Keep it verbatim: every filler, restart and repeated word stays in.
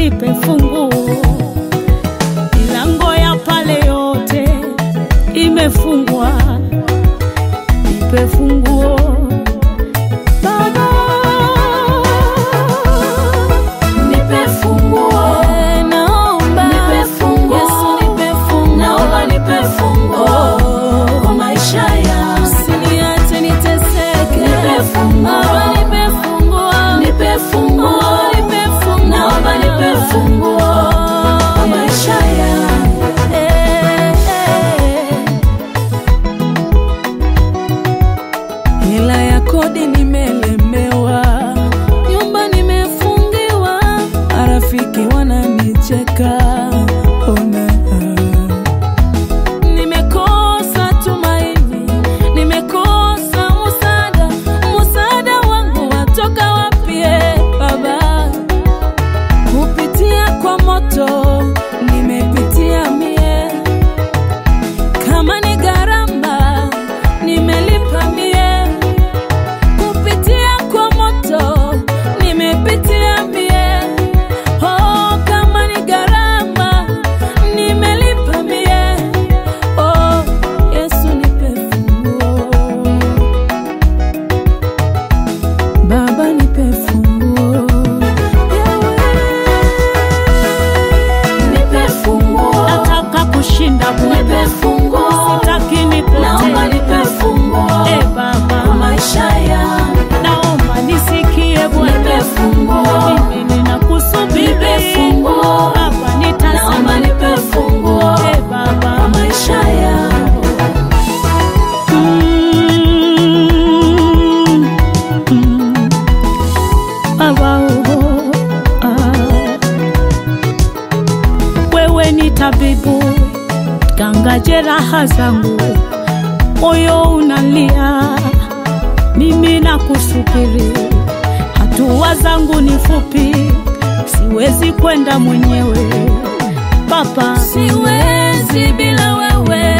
nipe funguo. Milango ya pale yote imefungwa, nipe funguo Baba. Nipe funguo, naomba nipe funguo, Yesu nipe funguo, naomba nipe funguo kwa maisha yangu. Usiniache niteseke, Nipe funguo, Baba nipe funguo, nipe funguo, nipe funguo, naomba nipe funguo kwa maisha yangu. Eh, eh. Hela ya kodi nimelemewa, nyumba nimefungiwa, marafiki wananicheka, ona nimekosa tumaini, nimekosa msaada. Msaada wangu watoka wapi Baba? Kupitia kwa moto nimepitia mie, kama ni gharama nimelipa mie. Kupitia kwa moto nimepitia mie, oh, kama ni gharama nimelipa mie. Oh, Yesu nipe funguo, Baba nipe funguo, Nipe funguo, nataka kushinda nipe Bwana, funguo, sitaki naomba nipotee. nipe funguo Eh, kwa Baba maisha yangu. naomba nisikie Nipe Bwana, funguo, mimi ninakusubiri nipe funguo, Baba, naomba nitazame. nipe funguo Eh, kwa Baba maisha yangu. Mm, mm. Baba, oh, ah. Wewe ni tabibu, ganga jeraha zangu, moyo unalia, mimi nakusubiri. Hatua zangu ni fupi, siwezi kwenda mwenyewe Baba, siwezi bila wewe.